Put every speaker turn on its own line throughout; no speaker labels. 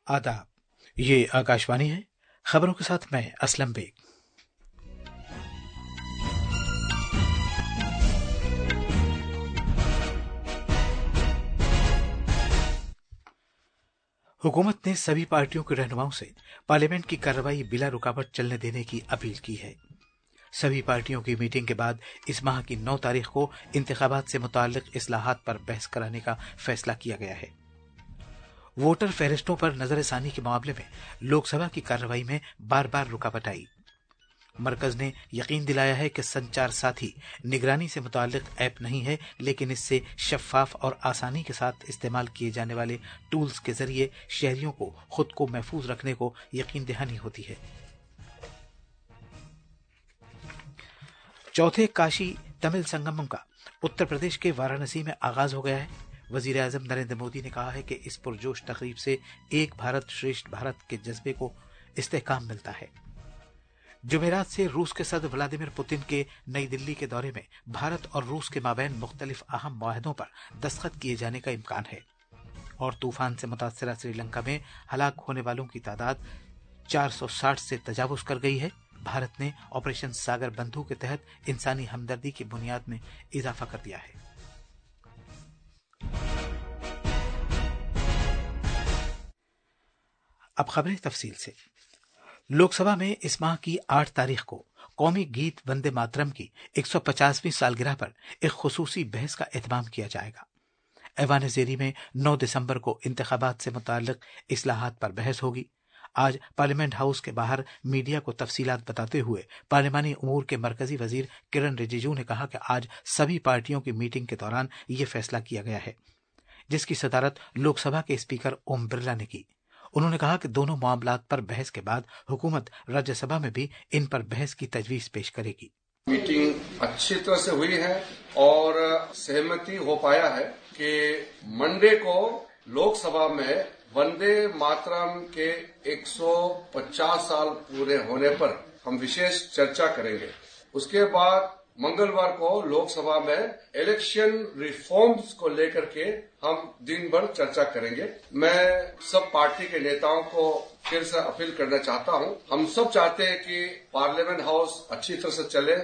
आदाब। ये आकाशवाणी है। खबरों के साथ मैं असलम बेग। हुकूमत ने सभी पार्टियों के रहनुमाओं से पार्लियामेंट की कार्रवाई बिला रुकावट चलने देने की अपील की है। सभी पार्टियों की मीटिंग के बाद इस माह की 9 तारीख को इंतखाबात से मुताल्लिक इस्लाहात पर बहस कराने का फैसला किया गया है। वोटर फहरिस्तों पर नजरसानी के मामले में लोकसभा की कार्रवाई में बार बार रुकावट आई। मरकज ने यकीन दिलाया है कि संचार साथी निगरानी से मुताल्लिक ऐप नहीं है, लेकिन इससे शफाफ और आसानी के साथ इस्तेमाल किए जाने वाले टूल्स के जरिए शहरियों को खुद को महफूज रखने को यकीन दहानी होती है। चौथे काशी तमिल संगमम का उत्तर प्रदेश के वाराणसी में आगाज हो गया है। वजीर आजम नरेंद्र मोदी ने कहा है कि इस पुरजोश तकरीब से एक भारत श्रेष्ठ भारत के जज्बे को इस्तेहकाम मिलता है। जुमेरात से रूस के सदर व्लादिमीर पुतिन के नई दिल्ली के दौरे में भारत और रूस के माबैन मुख्तलिफ अहम मुआहदों पर दस्तखत किए जाने का इम्कान है और तूफान से मुतासरा श्रीलंका में हलाक होने वालों की तादाद 460 से तजावुज कर गई है। भारत ने ऑपरेशन सागर बंधु के तहत इंसानी हमदर्दी की बुनियाद में इजाफा कर दिया है। अब खबरें तफसील से। लोकसभा में इस माह की 8 तारीख को कौमी गीत वंदे मातरम की 150वीं सालगिरह पर एक खुसूसी बहस का एहतमाम किया जाएगा। ऐवान ज़ेरी में 9 दिसंबर को इंतखाबात से मुताल्लिक इस्लाहात पर बहस होगी। आज पार्लियामेंट हाउस के बाहर मीडिया को तफसीलात बताते हुए पार्लिमानी उमूर के मरकजी वजीर किरण रिजिजू ने कहा कि आज सभी पार्टियों की मीटिंग के दौरान ये फैसला किया गया है, जिसकी सदारत लोकसभा के स्पीकर ओम बिरला ने की। उन्होंने कहा कि दोनों मामलात पर बहस के बाद हुकूमत राज्यसभा में भी इन पर बहस की तजवीज पेश करेगी।
मीटिंग अच्छी तरह से हुई है और सहमति हो पाया है कि मंडे को लोकसभा में वंदे मातरम के 150 साल पूरे होने पर हम विशेष चर्चा करेंगे। उसके बाद मंगलवार को लोकसभा में इलेक्शन रिफॉर्म्स को लेकर के हम दिन भर चर्चा करेंगे। मैं सब पार्टी के नेताओं को फिर से अपील करना चाहता हूं। हम सब चाहते हैं कि पार्लियामेंट हाउस अच्छी तरह से चले।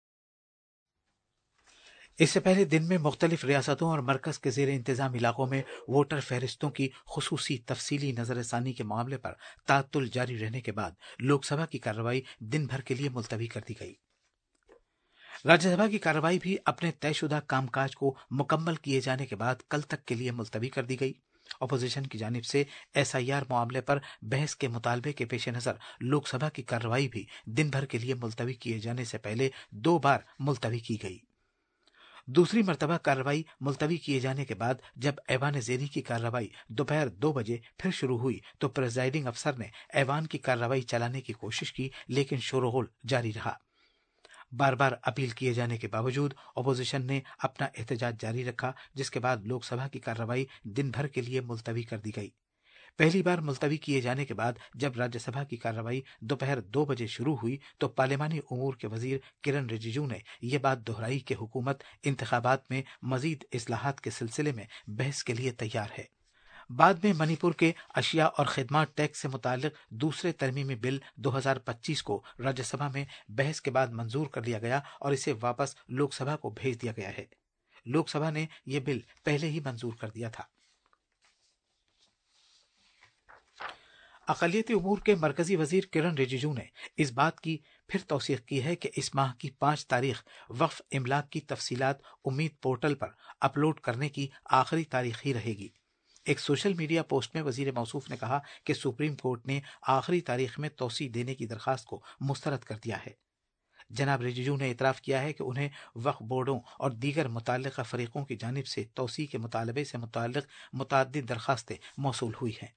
इससे पहले दिन में मुख्तलिफ रियासतों और मरकज के जेर इंतजाम इलाकों में वोटर फहरिस्तों की खुसूसी तफसीली नजरसानी के मामले पर तातुल जारी रहने के बाद लोकसभा की कार्रवाई दिन भर के लिए मुलतवी कर दी गई। राज्यसभा की कार्रवाई भी अपने तयशुदा कामकाज को मुकम्मल किए जाने के बाद कल तक के लिए मुलतवी कर दी गई। अपोजिशन की जानिब से SIR मामले पर बहस के मुतालबे के पेश नजर लोकसभा की कार्रवाई भी दिन भर के लिए मुलतवी किए जाने से पहले 2 बार मुलतवी की गई। दूसरी मर्तबा कार्रवाई मुलतवी किए जाने के बाद जब ऐवान ज़ेरी की कार्रवाई दोपहर 2 बजे फिर शुरू हुई तो प्रेजाइडिंग अफसर ने ऐवान की कार्रवाई चलाने की कोशिश की, लेकिन शोरगुल जारी रहा। बार बार अपील किए जाने के बावजूद अपोजिशन ने अपना एहतजाज जारी रखा, जिसके बाद लोकसभा की कार्रवाई दिन भर के लिए मुलतवी कर दी गई। पहली बार मुलतवी किए जाने के बाद जब राज्यसभा की कार्रवाई दोपहर 2 बजे शुरू हुई तो पार्लिमानी उमूर के वजीर किरण रिजिजू ने यह बात दोहराई कि हुकूमत इंतखाबात में मजीद इस्लाहात के सिलसिले में बहस के लिए तैयार है। बाद में मणिपुर के अशिया और खिदमत टैक्स से मुताल्लिक दूसरे तरमीमी बिल 2025 को राज्यसभा में बहस के बाद मंजूर कर लिया गया और इसे वापस लोकसभा को भेज दिया गया है। लोकसभा ने यह बिल पहले ही मंजूर कर दिया था। अक़लियती उमूर के मरकजी वजीर किरण रिजिजू ने इस बात की फिर तौसीक़ की है कि इस माह की 5 तारीख वक्फ इमलाक की तफसीलात उम्मीद पोर्टल पर अपलोड करने की आखिरी तारीख ही रहेगी। एक सोशल मीडिया पोस्ट में वजीर मौसूफ ने कहा कि सुप्रीम कोर्ट ने आखिरी तारीख में तौसी देने की दरखास्त को मुस्तरद कर दिया है। जनाब रिजिजू ने इतराफ़ किया है कि उन्हें वक्फ बोर्डों और दीगर मुताल्लिक़ा फरीकों की जानिब से तौसी के मुतालबे से मुताल्लिक़ मुतअद्दिद दरखास्तें मौसूल हुई हैं।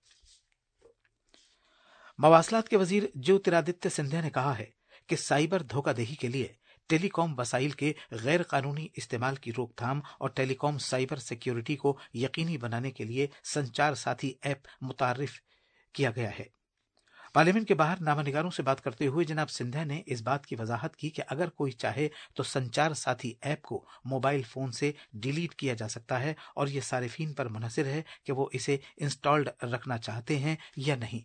मवासलात के वजीर ज्योतिरादित्य सिंधिया ने कहा है कि साइबर धोखाधड़ी के लिए टेलीकॉम वसाइल के गैर कानूनी इस्तेमाल की रोकथाम और टेलीकॉम साइबर सिक्योरिटी को यकीनी बनाने के लिए संचार साथी ऐप मुतारिफ किया गया है। पार्लियामेंट के बाहर नामानिगारों से बात करते हुए जनाब सिंधिया ने इस बात की वजाहत की कि अगर कोई चाहे तो संचार साथी ऐप को मोबाइल फोन से डिलीट किया जा सकता है और ये सारिफीन पर मुनहसिर है कि वो इसे इंस्टॉल्ड रखना चाहते हैं या नहीं।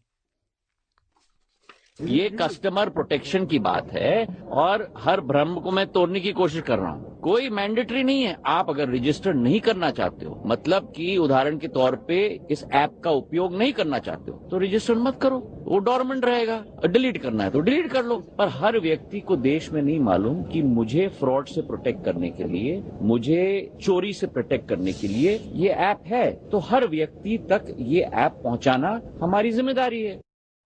ये कस्टमर प्रोटेक्शन की बात है और हर भ्रम को मैं तोड़ने की कोशिश कर रहा हूं। कोई मैंडेटरी नहीं है। आप अगर रजिस्टर नहीं करना चाहते हो, मतलब कि उदाहरण के तौर पे इस ऐप का उपयोग नहीं करना चाहते हो, तो रजिस्टर मत करो, वो डोरमेंट रहेगा। डिलीट करना है तो डिलीट कर लो। पर हर व्यक्ति को देश में नहीं मालूम कि मुझे फ्रॉड से प्रोटेक्ट करने के लिए, मुझे चोरी से प्रोटेक्ट करने के लिए ये ऐप है। तो हर व्यक्ति तक ये ऐप पहुंचाना हमारी जिम्मेदारी है।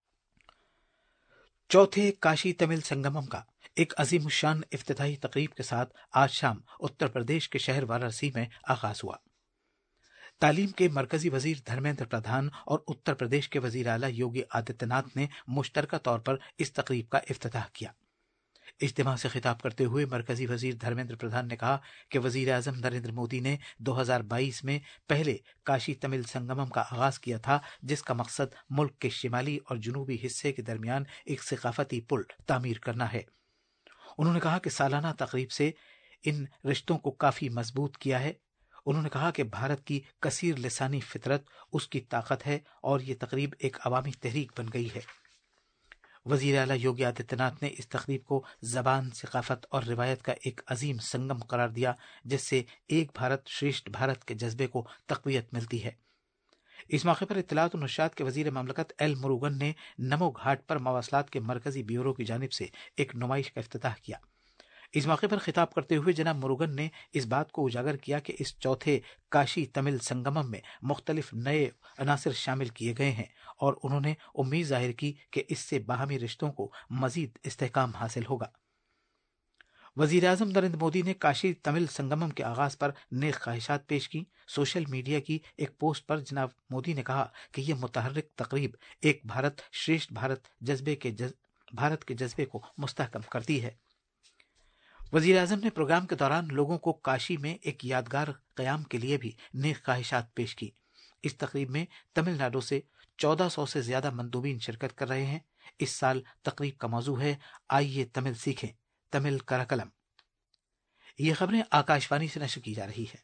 चौथे काशी तमिल संगमम का एक अजीमुशान इफ्तिताही तकरीब के साथ आज शाम उत्तर प्रदेश के शहर वाराणसी में आगाज हुआ। तालीम के मरकजी वजीर धर्मेंद्र प्रधान और उत्तर प्रदेश के वजीर आला योगी आदित्यनाथ ने मुश्तरका तौर पर इस तकरीब का इफ्तिताह किया। इज्तिमा से खिताब करते हुए मरकजी वजीर धर्मेंद्र प्रधान ने कहा कि वजीर आजम नरेंद्र मोदी ने 2022 में पहले काशी तमिल संगमम का आगाज किया था, जिसका मकसद मुल्क के शिमाली और जनूबी हिस्से के दरमियान एक सकाफती पुल तामीर करना है। उन्होंने कहा कि सालाना तकरीब से इन रिश्तों को काफी मजबूत किया है। उन्होंने कहा कि भारत की कसीर लिसानी फितरत उसकी ताकत है और ये तकरीब एक अवामी तहरीक बन गई है। वजीर आला योगी आदित्यनाथ ने इस तकरीब को जबान, सकाफत और रिवायत का एक अजीम संगम करार दिया, जिससे एक भारत श्रेष्ठ भारत के जज्बे को तक़वियत मिलती है। इस मौके पर इत्तलात और नशरियात के वजीर ममलकत एल मुरुगन ने नमो घाट पर मवासलात के मरकजी ब्यूरो की जानिब से एक नुमाइश का इफ्तिताह किया। इस मौके पर खिताब करते हुए जनाब मुरुगन ने इस बात को उजागर किया कि इस चौथे काशी तमिल संगमम में मुख्तलिफ नए अनासिर शामिल किए गए हैं और उन्होंने उम्मीद जाहिर की कि इससे बाहमी रिश्तों को मजीद इस्तेहकाम हासिल होगा। वजीर आजम नरेंद्र मोदी ने काशी तमिल संगमम के आगाज पर नेक ख्वाहिशात पेश की। सोशल मीडिया की एक पोस्ट पर जनाब मोदी ने कहा कि यह मुतहर्रिक तकरीब एक भारत श्रेष्ठ भारत के जज्बे को मुस्तहकम करती है। वजीर आजम ने प्रोग्राम के दौरान लोगों को काशी में एक यादगार क़याम के लिए भी नेक ख्वाहिशात पेश की। इस तकरीब में तमिलनाडु से 1400 से ज्यादा मंदूबीन शिरकत कर रहे हैं। इस साल तकरीब का मौजू है आइए तमिल सीखें, तमिल कराकलम। ये खबरें आकाशवाणी से नशर की जा रही है।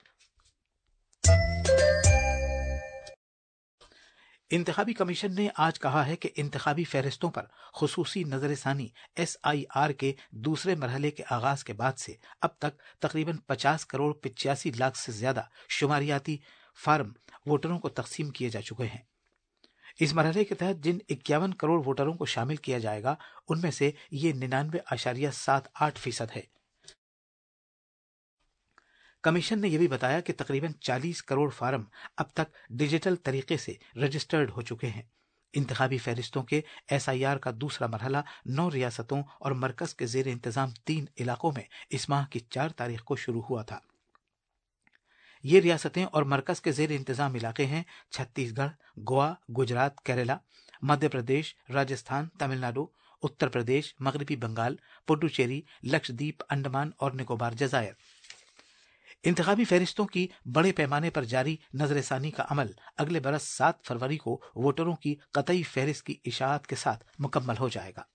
इंतखाबी कमीशन ने आज कहा है कि इंतखाबी फहरिस्तों पर खुसूसी नजरसानी SIR के दूसरे मरहले के आगाज के बाद से अब तक तकरीबन 50 करोड़ 85 लाख से ज्यादा शुमारियाती फार्म वोटरों को तकसीम किए जा चुके हैं। इस मरहले के तहत जिन 51 करोड़ वोटरों को शामिल किया जाएगा, उनमें से ये 99.78% है। कमीशन ने यह भी बताया कि तकरीबन 40 करोड़ फार्म अब तक डिजिटल तरीके से रजिस्टर्ड हो चुके हैं। इंतखाबी फहरिस्तों के SIR का दूसरा मरहला 9 रियासतों और मरकज के जेर इंतजाम 3 इलाकों में इस माह की 4 तारीख को शुरू हुआ था। ये रियासतें और मरकज के जेर इंतजाम इलाके हैं छत्तीसगढ़, गोवा, गुजरात, केरला, मध्य प्रदेश, राजस्थान, तमिलनाडु, उत्तर प्रदेश, मगरबी बंगाल, पुडुचेरी, लक्षद्वीप, अंडमान और निकोबार जजायर। इंतखाबी फहरिस्तों की बड़े पैमाने पर जारी नजरसानी का अमल अगले बरस 7 फरवरी को वोटरों की कतई फहरिस्त की इशाअत के साथ मुकम्मल हो जाएगा।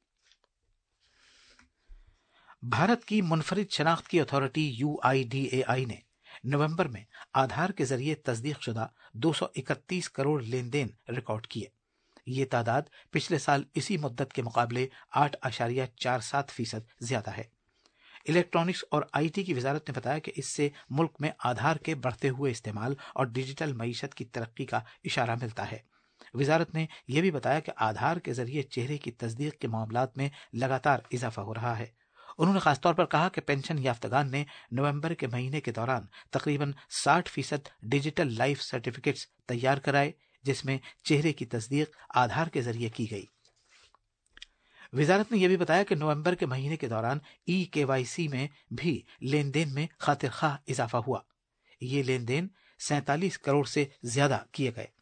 भारत की मुनफरिद शनाख्त की अथॉरिटी UIDAI ने नवंबर में आधार के जरिए तस्दीकशुदा 231 करोड़ लेन देन रिकॉर्ड किए। ये तादाद पिछले साल इसी मुद्दत के मुकाबले 8.47% ज्यादा है। इलेक्ट्रॉनिक्स और IT की वजारत ने बताया कि इससे मुल्क में आधार के बढ़ते हुए इस्तेमाल और डिजिटल मईशत की तरक्की का इशारा मिलता है। वजारत ने यह भी बताया कि आधार के जरिए चेहरे की तस्दीक के मामलात में लगातार इजाफा हो रहा है। उन्होंने खासतौर पर कहा कि पेंशन याफ्तगान ने नवंबर के महीने के दौरान तकरीबन 60% डिजिटल लाइफ सर्टिफिकेट्स तैयार कराए, जिसमें चेहरे की तस्दीक आधार के जरिए की गई। वजारत ने यह भी बताया कि नवंबर के महीने के दौरान eKYC में भी लेन देन में खातिर खाह इजाफा हुआ। ये लेन देन 47 करोड़ से ज्यादा किए गए।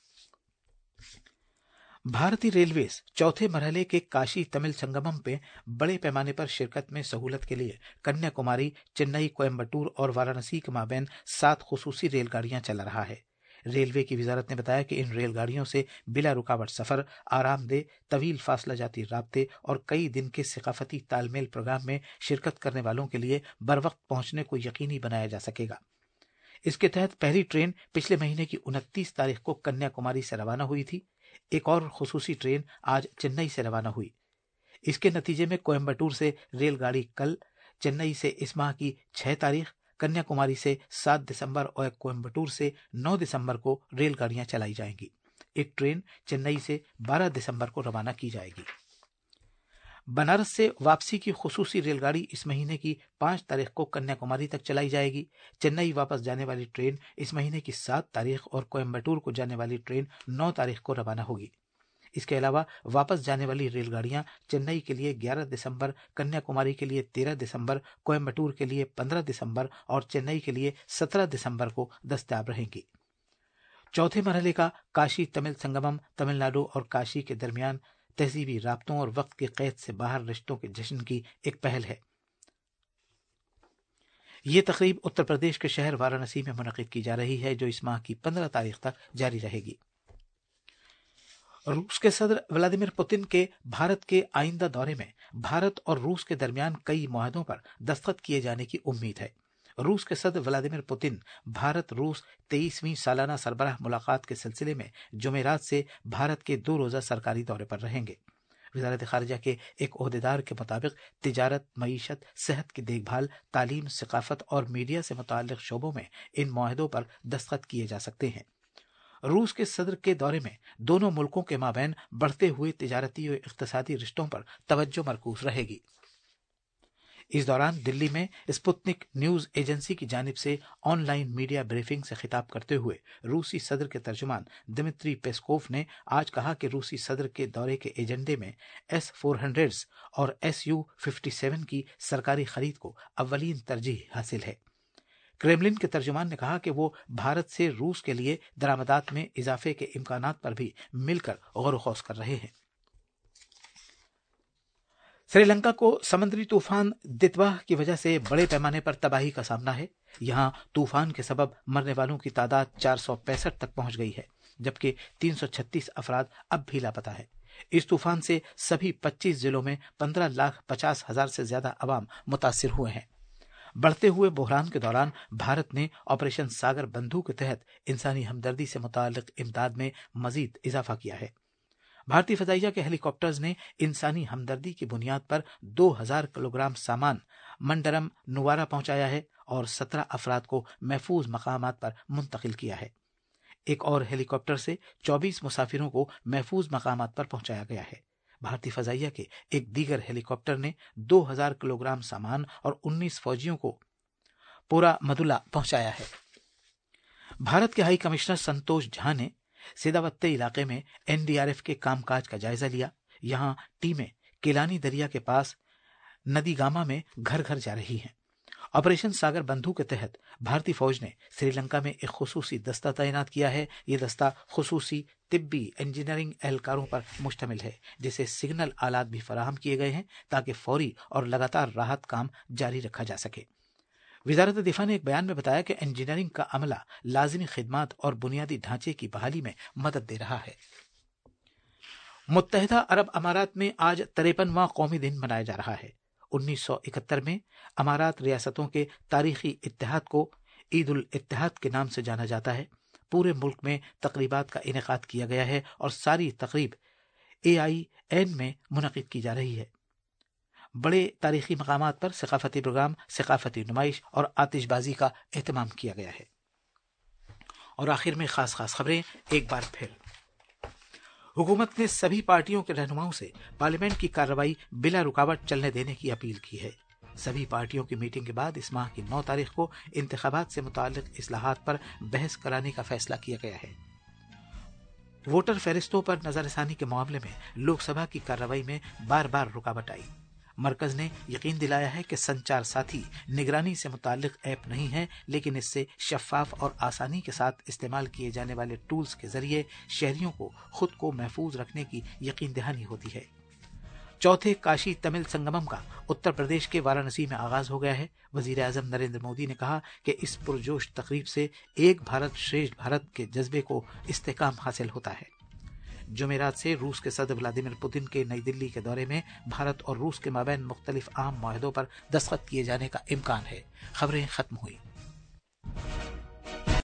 भारतीय रेलवेज चौथे मरहले के काशी तमिल संगमम पे बड़े पैमाने पर शिरकत में सहूलत के लिए कन्याकुमारी, चेन्नई, कोयम्बटूर और वाराणसी के माबैन 7 खुसूसी रेलगाड़ियां चला रहा है। रेलवे की वजारत ने बताया कि इन रेलगाड़ियों से बिला रुकावट सफर, आरामदेह, तवील फासला जाती राब्ते और कई दिन के सकाफती तालमेल प्रोग्राम में शिरकत करने वालों के लिए बरवक्त पहुंचने को यकीनी बनाया जा सकेगा। इसके तहत पहली ट्रेन पिछले महीने की 29 तारीख को कन्याकुमारी से रवाना हुई थी। एक और खुसूसी ट्रेन आज चेन्नई से रवाना हुई। इसके नतीजे में कोयम्बटूर से रेलगाड़ी कल, चेन्नई से इस माह की 6 तारीख, कन्याकुमारी से 7 दिसंबर और कोयम्बटूर से 9 दिसंबर को रेलगाड़ियां चलाई जाएंगी। एक ट्रेन चेन्नई से 12 दिसंबर को रवाना की जाएगी। बनारस से वापसी की खुसूसी रेलगाड़ी इस महीने की 5 तारीख को कन्याकुमारी तक चलाई जाएगी। चेन्नई वापस जाने वाली ट्रेन इस महीने की 7 तारीख और कोयम्बटूर को जाने वाली ट्रेन 9 तारीख को रवाना होगी। इसके अलावा वापस जाने वाली रेलगाड़ियां चेन्नई के लिए 11 दिसंबर, कन्याकुमारी के लिए 13 दिसंबर, कोयम्बटूर के लिए 15 दिसंबर और चेन्नई के लिए 17 दिसंबर को दस्तयाब रहेंगी। चौथे मरहले का काशी तमिल संगमम तमिलनाडु और काशी के दरमियान तहजीबी राब्तों और वक्त की कैद से बाहर रिश्तों के जश्न की एक पहल है। ये तकरीब उत्तर प्रदेश के शहर वाराणसी में मुनक़िद की जा रही है, जो इस माह की 15 तारीख तक जारी रहेगी। रूस के सदर व्लादिमीर पुतिन के भारत के आइंदा दौरे में भारत और रूस के दरमियान कई मुआहदों पर दस्तखत किए जाने की उम्मीद है। रूस के सदर व्लादिमीर पुतिन भारत रूस 23वीं सालाना सरबराह मुलाकात के सिलसिले में जुमेरात से भारत के 2 रोजा सरकारी दौरे पर रहेंगे। वजारत खारजा के एक ओहदेदार के मुताबिक तिजारत, मईशत, सेहत की देखभाल, तालीम, सकाफत और मीडिया से मुताल्लिक शोबों में इन मुआहदों पर दस्तखत किए जा सकते हैं। रूस के सदर के दौरे में दोनों मुल्कों के माबैन बढ़ते हुए तिजारती और इक्तिसादी रिश्तों पर तवज्जो मरकूज रहेगी। इस दौरान दिल्ली में स्पुतनिक न्यूज एजेंसी की जानिब से ऑनलाइन मीडिया ब्रीफिंग से खिताब करते हुए रूसी सदर के तर्जुमान दिमित्री पेस्कोव ने आज कहा कि रूसी सदर के दौरे के एजेंडे में S-400 और Su-57 की सरकारी खरीद को अव्वलीन तरजीह हासिल है। क्रेमलिन के तर्जुमान ने कहा कि वो भारत से रूस के लिए दरामदात में इजाफे के इम्कानात पर भी मिलकर गौर व खौस कर रहे हैं। श्रीलंका को समुद्री तूफान दितवाह की वजह से बड़े पैमाने पर तबाही का सामना है। यहां तूफान के सबब मरने वालों की तादाद 465 तक पहुंच गई है, जबकि 336 अफराद अब भी लापता है। इस तूफान से सभी 25 जिलों में 15,50,000 से ज्यादा अवाम मुतासिर हुए हैं। बढ़ते हुए बहरान के दौरान भारत ने ऑपरेशन सागर बंधु के तहत इंसानी हमदर्दी से मुताल्लिक इमदाद में मजीद इजाफा किया है। भारतीय फजाइया के हेलीकॉप्टर्स ने इंसानी हमदर्दी की बुनियाद पर 2000 किलोग्राम सामान मंडरम नुवारा पहुंचाया है और 17 अफराद को महफूज मकामात पर मुंतकिल किया है। एक और हेलीकॉप्टर से 24 मुसाफिरों को महफूज मकामात पर पहुंचाया गया है। भारतीय फजाइया के एक दीगर हेलीकॉप्टर ने 2000 किलोग्राम सामान और 19 फौजियों को पूरा मदुला पहुंचाया है। भारत के हाई कमिश्नर संतोष झा ने सिदावत्ते इलाके में एनडीआरएफ के कामकाज का जायजा लिया। यहां टीमें केलानी दरिया के पास नदी गामा में घर घर जा रही हैं। ऑपरेशन सागर बंधु के तहत भारतीय फौज ने श्रीलंका में एक खुसूसी दस्ता तैनात किया है। ये दस्ता खुसूसी तिब्बी इंजीनियरिंग एहलकारों पर मुश्तमिल है, जिसे सिग्नल आलात भी फराहम किए गए हैं ताकि फौरी और लगातार राहत काम जारी रखा जा सके। वजारत दिफा ने एक बयान में बताया कि इंजीनियरिंग का अमला लाजिमी खिदमात और बुनियादी ढांचे की बहाली में मदद दे रहा है। मुत्तहिदा अरब अमारात में आज 53वां कौमी दिन मनाया जा रहा है। 1971 में अमारात रियासतों के तारीखी इत्तेहाद को ईद उल इत्तेहाद के नाम से जाना जाता है। पूरे मुल्क में तकरीबात का इनेकाद किया गया है और सारी तकरीब AIN में मुनक़िद की जा रही है। बड़े तारीखी मकामात पर सकाफती प्रोग्राम, सकाफती नुमाइश और आतिशबाजी का एहतमाम किया गया है। और आखिर में खास खबरें एक बार फिर। हुकूमत ने सभी पार्टियों के रहनुमाओं से पार्लियामेंट की कार्रवाई बिला रुकावट चलने देने की अपील की है। सभी पार्टियों की मीटिंग के बाद इस माह की 9 तारीख को इंतखाबात से मुताल्लिक इस्लाहात पर बहस कराने का फैसला किया गया है। वोटर फहरिस्तों पर नजरसानी के मामले में लोकसभा की कार्रवाई में बार बार रुकावट आई। मरकज ने यकीन दिलाया है कि संचार साथी निगरानी से मुताल्लिक ऐप नहीं है, लेकिन इससे शफाफ और आसानी के साथ इस्तेमाल किए जाने वाले टूल्स के जरिए शहरियों को खुद को महफूज रखने की यकीन दहानी होती है। चौथे काशी तमिल संगमम का उत्तर प्रदेश के वाराणसी में आगाज हो गया है। वजीर आजम नरेंद्र मोदी ने कहा कि इस पुरजोश तकरीब से एक भारत श्रेष्ठ भारत के जज्बे को इस्तेकाम हासिल होता है। जुमेरात से रूस के सदर व्लादिमीर पुतिन के नई दिल्ली के दौरे में भारत और रूस के माबैन मुख्तलिफ अहम मुआहदों पर दस्तखत किए जाने का इम्कान है। खबरें खत्म हुई।